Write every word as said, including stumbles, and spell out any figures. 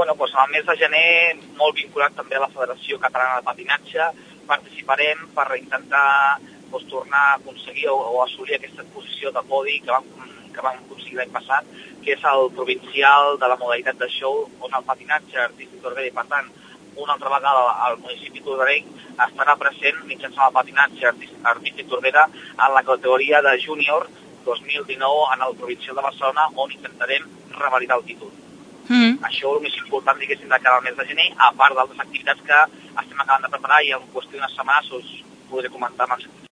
Bueno, doncs en el mes de gener, molt vinculat també a la Federació Catalana de Patinatge, participarem per intentar doncs, tornar a aconseguir o, o assolir aquesta posició de podi que vam, que vam aconseguir l'any passat, que és el provincial de la modalitat de show, on el patinatge artístic d'Ordera i, per tant, una altra vegada al municipi torderenc estarà present mitjançant el patinatge artístic d'Ordera en la categoria de júnior dos mil dinou en el provincial de Barcelona, on intentarem revalidar el títol. Mm. Això és més important, diguéssim, de cara al mes de gener, a part d'altres activitats que estem acabant de preparar i en qüestió d'unes setmanes us podré comentar amb